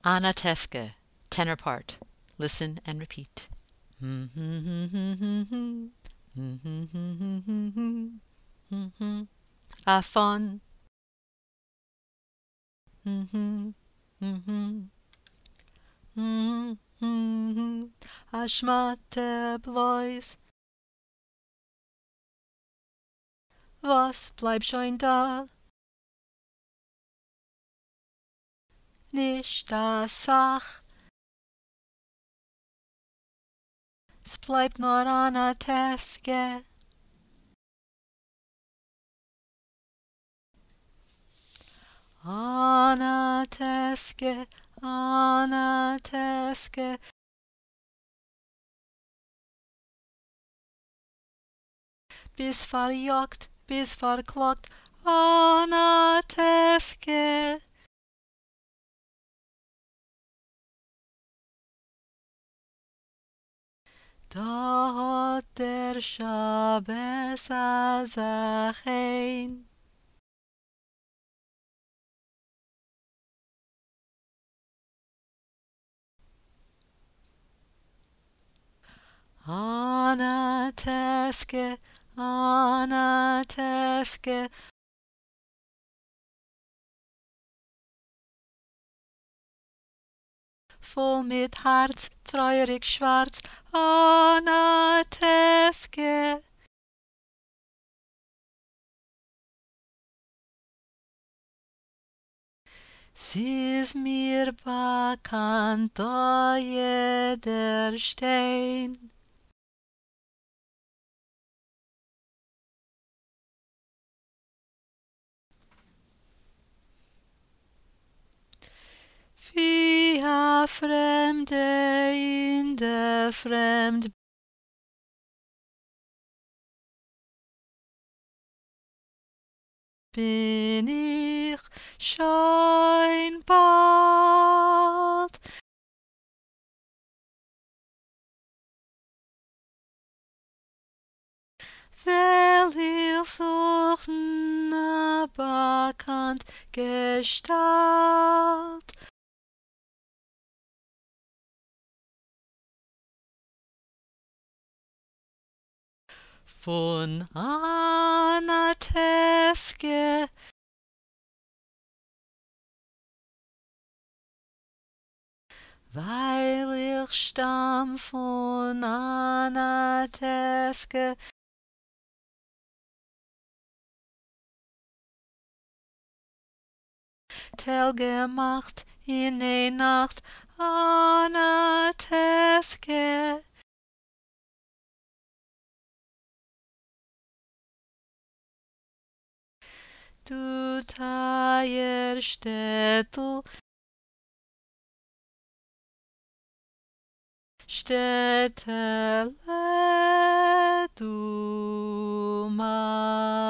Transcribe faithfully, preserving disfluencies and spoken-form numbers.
Anna Tefke, tenor part. Listen and repeat. Afon. Ashmate blois. Was bleibt schon da? Nicht das Sach. Es bleibt nur Anna Tefke. Anna Tefke, Anna Tefke. Bis verjagt, bis verklagt, Anna Tefke. Da hat der Schabes azachein. Anna Tefke, Anna Tefke. Voll mit Herz, treurig schwarz, Anna Tefke. Sie ist mir bekannt, da jeder Stein. Wie a Fremde in der Fremd bin ich schon bald. Will ich suchen a bekannt Gestalt. Von Anna Tefke. Weil ich stamm von Anna Tefke. Tell gemacht in der Nacht, Anna Tefke. Du Teier Städtel, Städtele, du Mann.